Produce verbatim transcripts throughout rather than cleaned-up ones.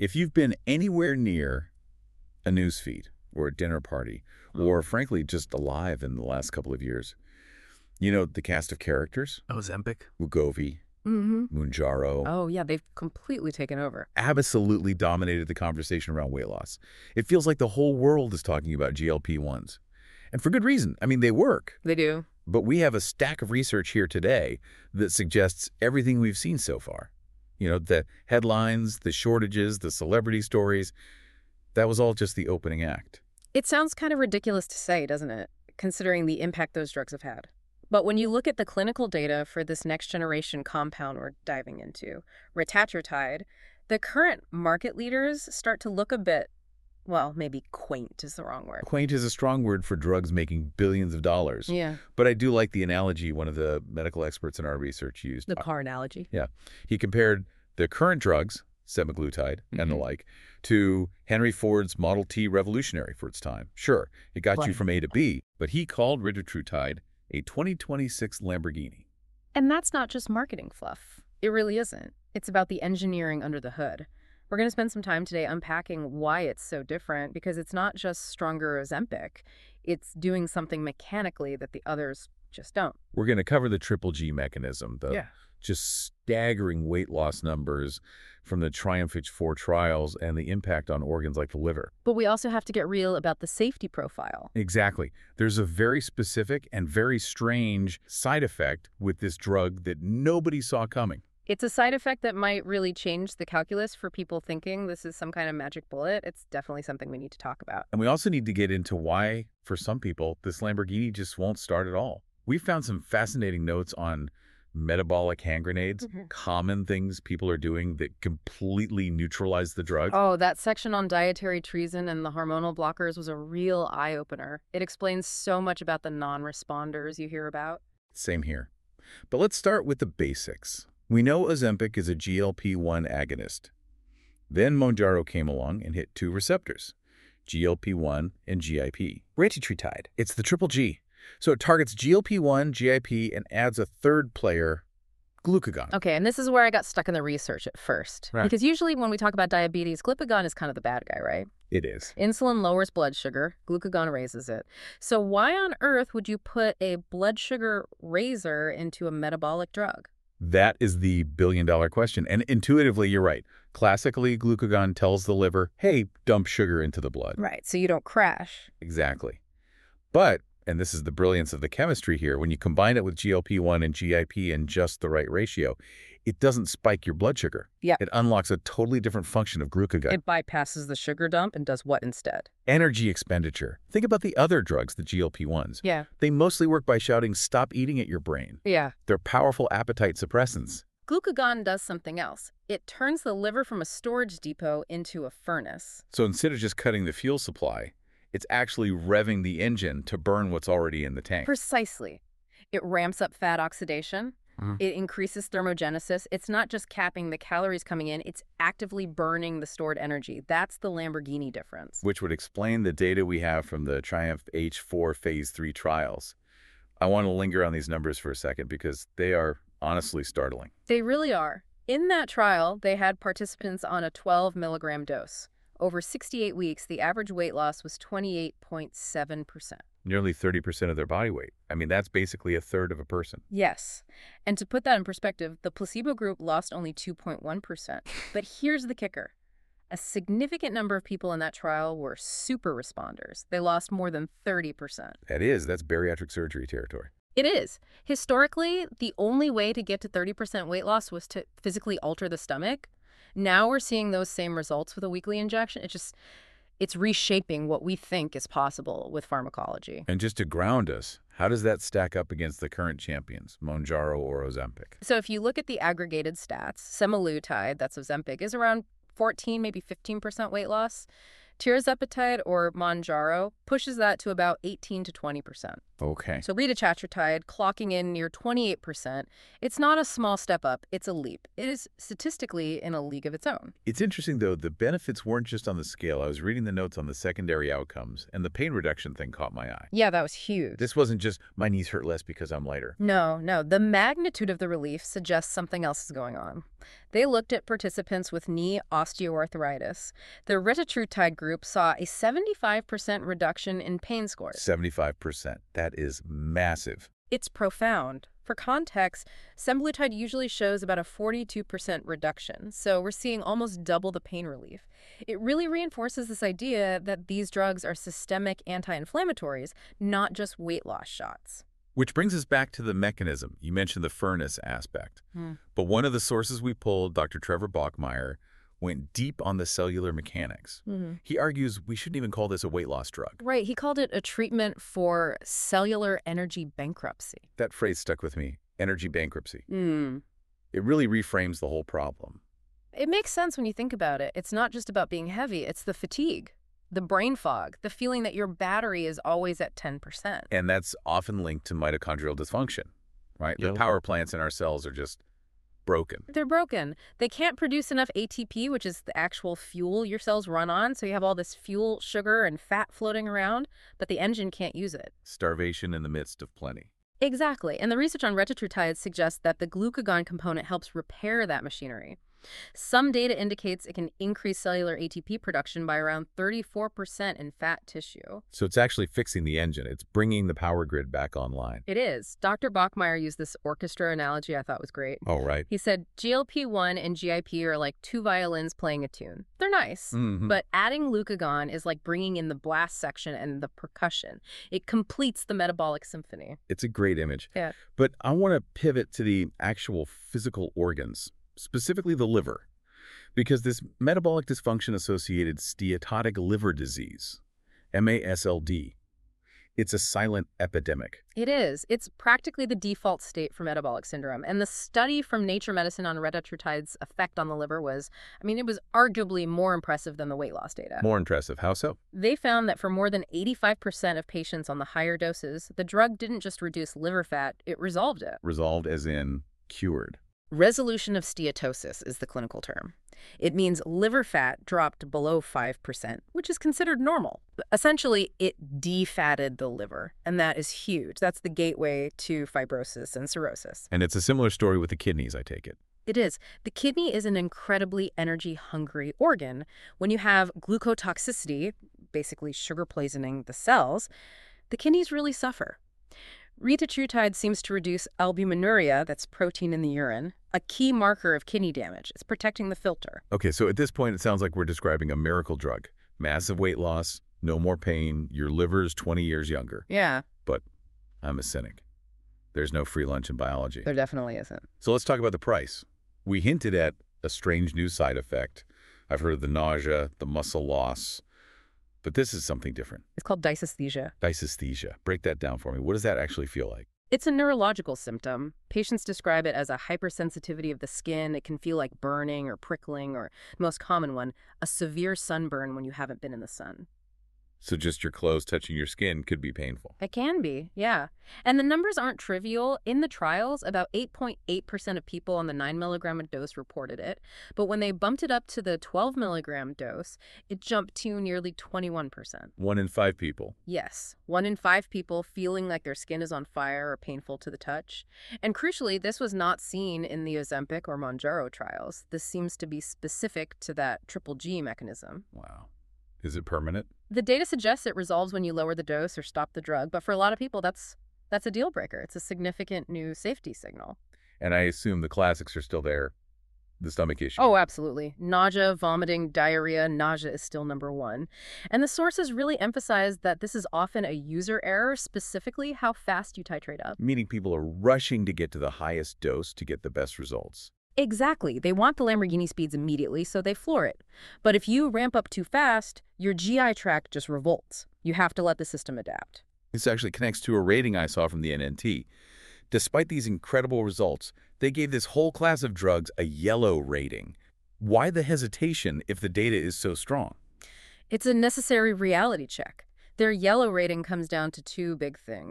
If you've been anywhere near a newsfeed or a dinner party, or frankly, just alive in the last couple of years, you know the cast of characters? Ozempic? Wegovy, Mm-hmm. Mounjaro. Oh, yeah, they've completely taken over. Absolutely dominated the conversation around weight loss. It feels like the whole world is talking about G L P ones. And for good reason. I mean, they work. They do. But we have a stack of research here today that suggests everything we've seen so far. You know, the headlines, the shortages, the celebrity stories, that was all just the opening act. It sounds kind of ridiculous to say, doesn't it, considering the impact those drugs have had. But when you look at the clinical data for this next-generation compound we're diving into, retatrutide, the current market leaders start to look a bit, well, maybe quaint is the wrong word. Quaint is a strong word for drugs making billions of dollars. Yeah. But I do like the analogy one of the medical experts in our research used. The car analogy. Yeah. He compared the current drugs, semaglutide Mm-hmm. and the like, to Henry Ford's Model T Revolutionary for its time. Sure, it got you Right. from A to B, but he called retatrutide a twenty twenty-six Lamborghini. And that's not just marketing fluff. It really isn't. It's about the engineering under the hood. We're going to spend some time today unpacking why it's so different, because it's not just stronger Ozempic. It's doing something mechanically that the others just don't. We're going to cover the triple G mechanism, the Yeah. just staggering weight loss numbers from the Triumph four trials and the impact on organs like the liver. But we also have to get real about the safety profile. Exactly. There's a very specific and very strange side effect with this drug that nobody saw coming. It's a side effect that might really change the calculus for people thinking this is some kind of magic bullet. It's definitely something we need to talk about. And we also need to get into why, for some people, this Lamborghini just won't start at all. We found some fascinating notes on metabolic hand grenades, Mhm. common things people are doing that completely neutralize the drug. Oh, that section on dietary treason and the hormonal blockers was a real eye-opener. It explains so much about the non-responders you hear about. Same here. But let's start with the basics. We know Ozempic is a G L P one agonist. Then Mounjaro came along and hit two receptors, G L P one and G I P. Retatrutide. It's the triple G. So it targets G L P one, G I P, and adds a third player, glucagon. Okay, and this is where I got stuck in the research at first. Right. Because usually when we talk about diabetes, glucagon is kind of the bad guy, right? It is. Insulin lowers blood sugar, glucagon raises it. So why on earth would you put a blood sugar raiser into a metabolic drug? That is the billion-dollar question. And intuitively, you're right. Classically, glucagon tells the liver, hey, dump sugar into the blood. Right, so you don't crash. Exactly. But, and this is the brilliance of the chemistry here, when you combine it with G L P one and G I P in just the right ratio, it doesn't spike your blood sugar. Yeah. It unlocks a totally different function of glucagon. It bypasses the sugar dump and does what instead? Energy expenditure. Think about the other drugs, the G L P ones. Yeah. They mostly work by shouting, stop eating at your brain. Yeah. They're powerful appetite suppressants. Glucagon does something else. It turns the liver from a storage depot into a furnace. So instead of just cutting the fuel supply, it's actually revving the engine to burn what's already in the tank. Precisely. It ramps up fat oxidation. Mhm. It increases thermogenesis. It's not just capping the calories coming in, it's actively burning the stored energy. That's the Lamborghini difference. Which would explain the data we have from the Triumph H four phase three trials. I want to linger on these numbers for a second because they are honestly startling. They really are. In that trial, they had participants on a twelve milligram dose. Over sixty-eight weeks, the average weight loss was twenty-eight point seven percent. Nearly thirty percent of their body weight. I mean, that's basically a third of a person. Yes. And to put that in perspective, the placebo group lost only two point one percent. But here's the kicker. A significant number of people in that trial were super responders. They lost more than thirty percent. That is, that's bariatric surgery territory. It is. Historically, the only way to get to thirty percent weight loss was to physically alter the stomach. Now we're seeing those same results with a weekly injection. It's just, it's reshaping what we think is possible with pharmacology. And just to ground us, how does that stack up against the current champions, Mounjaro or Ozempic? So if you look at the aggregated stats, semaglutide, that's Ozempic, is around fourteen, maybe fifteen percent weight loss. Tirzepatide or Mounjaro pushes that to about eighteen to twenty percent. Okay. So retatrutide clocking in near twenty-eight percent. It's not a small step up, it's a leap. It is statistically in a league of its own. It's interesting, though, the benefits weren't just on the scale. I was reading the notes on the secondary outcomes, and the pain reduction thing caught my eye. Yeah, that was huge. This wasn't just, my knees hurt less because I'm lighter. No, no. The magnitude of the relief suggests something else is going on. They looked at participants with knee osteoarthritis. The retatrutide group saw a seventy-five percent reduction in pain scores. seventy-five percent. That is massive. It's profound. For context, semaglutide usually shows about a forty-two percent reduction, so we're seeing almost double the pain relief. It really reinforces this idea that these drugs are systemic anti-inflammatories, not just weight loss shots. Which brings us back to the mechanism. You mentioned the furnace aspect. Hmm. But one of the sources we pulled, Doctor Trevor Bachmeyer, went deep on the cellular mechanics. Mm-hmm. He argues we shouldn't even call this a weight loss drug. Right. He called it a treatment for cellular energy bankruptcy. That phrase stuck with me, energy bankruptcy. Mm. It really reframes the whole problem. It makes sense when you think about it. It's not just about being heavy. It's the fatigue, the brain fog, the feeling that your battery is always at ten percent. And that's often linked to mitochondrial dysfunction, right? Yeah. The power plants in our cells are just broken. They're broken. They can't produce enough A T P, which is the actual fuel your cells run on, so you have all this fuel, sugar, and fat floating around, but the engine can't use it. Starvation in the midst of plenty. Exactly. And the research on retatrutide suggests that the glucagon component helps repair that machinery. Some data indicates it can increase cellular A T P production by around thirty-four percent in fat tissue. So it's actually fixing the engine. It's bringing the power grid back online. It is. Doctor Bachmeyer used this orchestra analogy I thought was great. Oh, right. He said G L P one and G I P are like two violins playing a tune. They're nice, Mhm. but adding glucagon is like bringing in the blast section and the percussion. It completes the metabolic symphony. It's a great image. Yeah. But I want to pivot to the actual physical organs, specifically the liver, because this metabolic dysfunction-associated steatotic liver disease, M A S L D, it's a silent epidemic. It is. It's practically the default state for metabolic syndrome. And the study from Nature Medicine on retatrutide's effect on the liver was, I mean, it was arguably more impressive than the weight loss data. More impressive. How so? They found that for more than eighty-five percent of patients on the higher doses, the drug didn't just reduce liver fat, it resolved it. Resolved as in cured. Resolution of steatosis is the clinical term. It means liver fat dropped below five percent, which is considered normal. Essentially, it defatted the liver, and that is huge. That's the gateway to fibrosis and cirrhosis. And it's a similar story with the kidneys, I take it. It is. The kidney is an incredibly energy-hungry organ. When you have glucotoxicity, basically sugar poisoning the cells, the kidneys really suffer. Retatrutide seems to reduce albuminuria, that's protein in the urine, a key marker of kidney damage. It's protecting the filter. Okay, so at this point, it sounds like we're describing a miracle drug. Massive weight loss, no more pain, your liver's twenty years younger. Yeah, But I'm a cynic. There's no free lunch in biology. there definitely isn't. So let's talk about the price. We hinted at a strange new side effect. I've heard of the nausea, the muscle loss, but this is something different. It's called dysesthesia. Dysesthesia. Break that down for me. What does that actually feel like? It's a neurological symptom. Patients describe it as a hypersensitivity of the skin. It can feel like burning or prickling, or the most common one, a severe sunburn when you haven't been in the sun. So just your clothes touching your skin could be painful. It can be, yeah. And the numbers aren't trivial. In the trials, about eight point eight percent of people on the nine milligram dose reported it. But when they bumped it up to the twelve milligram dose, it jumped to nearly twenty-one percent. One in five people. Yes, one in five people feeling like their skin is on fire or painful to the touch. And crucially, this was not seen in the Ozempic or Mounjaro trials. This seems to be specific to that triple G mechanism. Wow. Is it permanent? The data suggests it resolves when you lower the dose or stop the drug, but for a lot of people, that's that's a deal breaker. It's a significant new safety signal. And I assume the classics are still there. The stomach issue. Oh, absolutely. Nausea, vomiting, diarrhea, nausea is still number one. And the sources really emphasize that this is often a user error, specifically how fast you titrate up. Meaning people are rushing to get to the highest dose to get the best results. Exactly. They want the Lamborghini speeds immediately, so they floor it. But if you ramp up too fast, your G I tract just revolts. You have to let the system adapt. This actually connects to a rating I saw from the N N T. Despite these incredible results, they gave this whole class of drugs a yellow rating. Why the hesitation if the data is so strong? It's a necessary reality check. Their yellow rating comes down to two big things.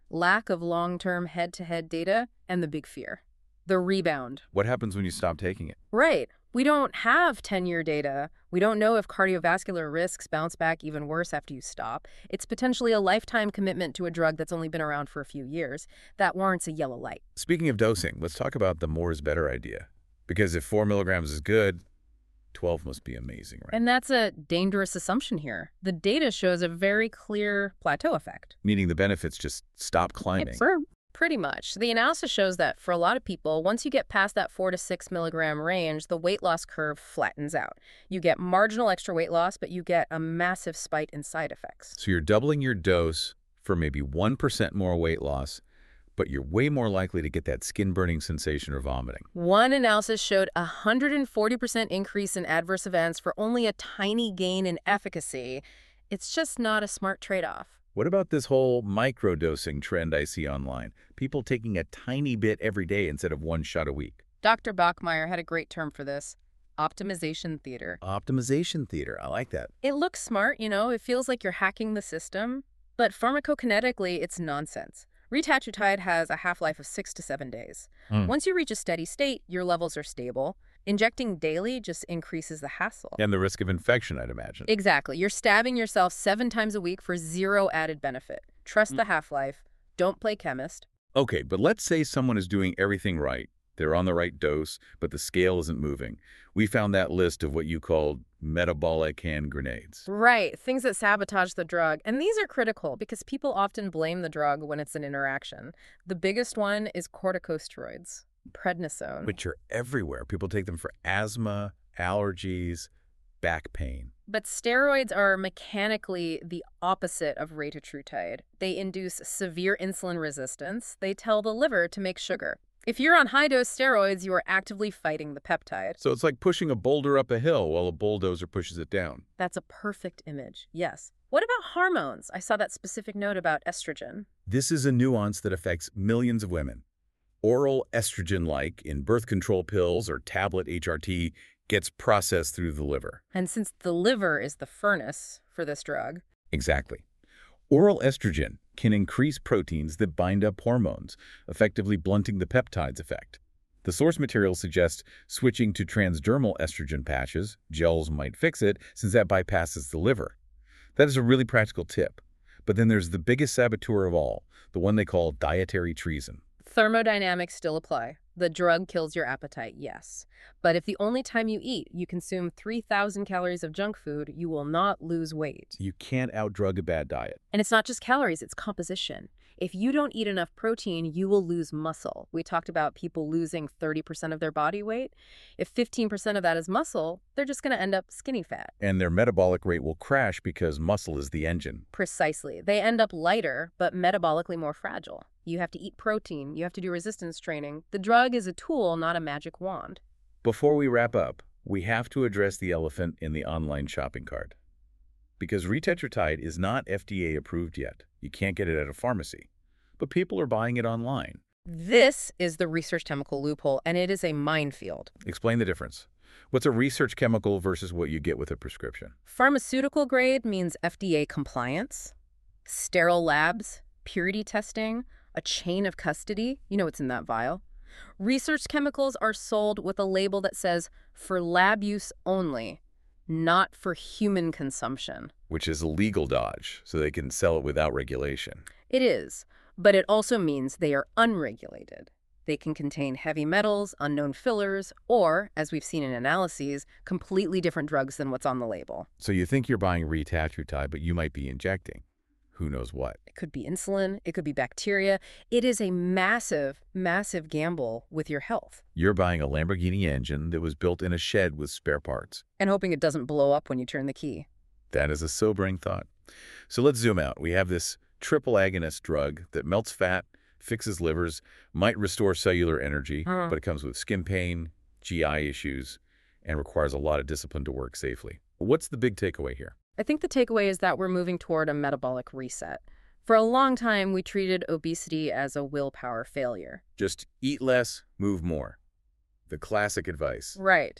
lack of long-term head-to-head data, and the big fear, the rebound. What happens when you stop taking it? Right. We don't have ten-year data. We don't know if cardiovascular risks bounce back even worse after you stop. It's potentially a lifetime commitment to a drug that's only been around for a few years. That warrants a yellow light. Speaking of dosing, let's talk about the more is better idea. Because if four milligrams is good, twelve must be amazing, right? And that's a dangerous assumption here. The data shows a very clear plateau effect. Meaning the benefits just stop climbing. For pretty much. The analysis shows that for a lot of people, once you get past that four to six milligram range, the weight loss curve flattens out. You get marginal extra weight loss, but you get a massive spike in side effects. So you're doubling your dose for maybe one percent more weight loss, but you're way more likely to get that skin-burning sensation or vomiting. One analysis showed a one hundred forty percent increase in adverse events for only a tiny gain in efficacy. It's just not a smart trade-off. What about this whole microdosing trend I see online? People taking a tiny bit every day instead of one shot a week. Doctor Bachmeyer had a great term for this: optimization theater. Optimization theater. I like that. It looks smart, you know, it feels like you're hacking the system, but pharmacokinetically, it's nonsense. Retatrutide has a half-life of six to seven days. Mm. Once you reach a steady state, your levels are stable. Injecting daily just increases the hassle. And the risk of infection, I'd imagine. Exactly. You're stabbing yourself seven times a week for zero added benefit. Trust Mm. the half-life. Don't play chemist. Okay, but let's say someone is doing everything right. They're on the right dose, but the scale isn't moving. We found that list of what you called metabolic hand grenades. Right. Things that sabotage the drug. And these are critical because people often blame the drug when it's an interaction. The biggest one is corticosteroids, prednisone. Which are everywhere. People take them for asthma, allergies, back pain. But steroids are mechanically the opposite of retatrutide. They induce severe insulin resistance. They tell the liver to make sugar. If you're on high-dose steroids, you are actively fighting the peptide. So it's like pushing a boulder up a hill while a bulldozer pushes it down. That's a perfect image, yes. What about hormones? I saw that specific note about estrogen. This is a nuance that affects millions of women. Oral estrogen-like in birth control pills or tablet H R T gets processed through the liver. And since the liver is the furnace for this drug. Exactly. Oral estrogen can increase proteins that bind up hormones, effectively blunting the peptides effect. The source material suggests switching to transdermal estrogen patches, gels might fix it, since that bypasses the liver. That is a really practical tip. But then there's the biggest saboteur of all, the one they call dietary treason. Thermodynamics still apply. The drug kills your appetite, yes. But if the only time you eat, you consume three thousand calories of junk food, you will not lose weight. You can't outdrug a bad diet. And it's not just calories, it's composition. If you don't eat enough protein, you will lose muscle. We talked about people losing thirty percent of their body weight. If fifteen percent of that is muscle, they're just going to end up skinny fat. And their metabolic rate will crash because muscle is the engine. Precisely. They end up lighter, but metabolically more fragile. You have to eat protein. You have to do resistance training. The drug is a tool, not a magic wand. Before we wrap up, we have to address the elephant in the online shopping cart. Because retatrutide is not F D A approved yet. You can't get it at a pharmacy. But people are buying it online. This is the research chemical loophole, and it is a minefield. Explain the difference. What's a research chemical versus what you get with a prescription? Pharmaceutical grade means F D A compliance, sterile labs, purity testing, a chain of custody. You know what's in that vial. Research chemicals are sold with a label that says, for lab use only, not for human consumption. Which is a legal dodge, so they can sell it without regulation. It is, but it also means they are unregulated. They can contain heavy metals, unknown fillers, or, as we've seen in analyses, completely different drugs than what's on the label. So you think you're buying retatrutide, but you might be injecting who knows what. It could be insulin, it could be bacteria. It is a massive, massive gamble with your health. You're buying a Lamborghini engine that was built in a shed with spare parts. And hoping it doesn't blow up when you turn the key. That is a sobering thought. So let's zoom out. We have this triple agonist drug that melts fat, fixes livers, might restore cellular energy, Uh-huh. but it comes with skin pain, G I issues, and requires a lot of discipline to work safely. What's the big takeaway here? I think the takeaway is that we're moving toward a metabolic reset. For a long time, we treated obesity as a willpower failure. Just eat less, move more. The classic advice. Right.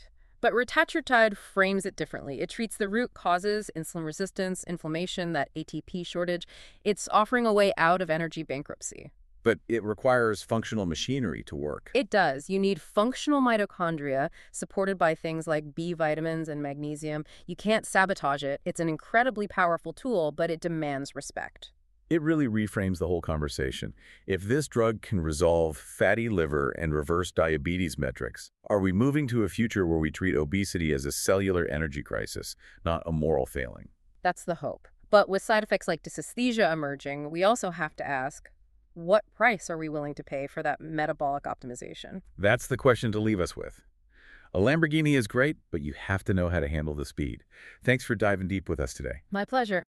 But retatrutide frames it differently. It treats the root causes, insulin resistance, inflammation, that A T P shortage. It's offering a way out of energy bankruptcy. But it requires functional machinery to work. It does. You need functional mitochondria supported by things like B vitamins and magnesium. You can't sabotage it. It's an incredibly powerful tool, but it demands respect. It really reframes the whole conversation. If this drug can resolve fatty liver and reverse diabetes metrics, are we moving to a future where we treat obesity as a cellular energy crisis, not a moral failing? That's the hope. But with side effects like dysesthesia emerging, we also have to ask, what price are we willing to pay for that metabolic optimization? That's the question to leave us with. A Lamborghini is great, but you have to know how to handle the speed. Thanks for diving deep with us today. My pleasure.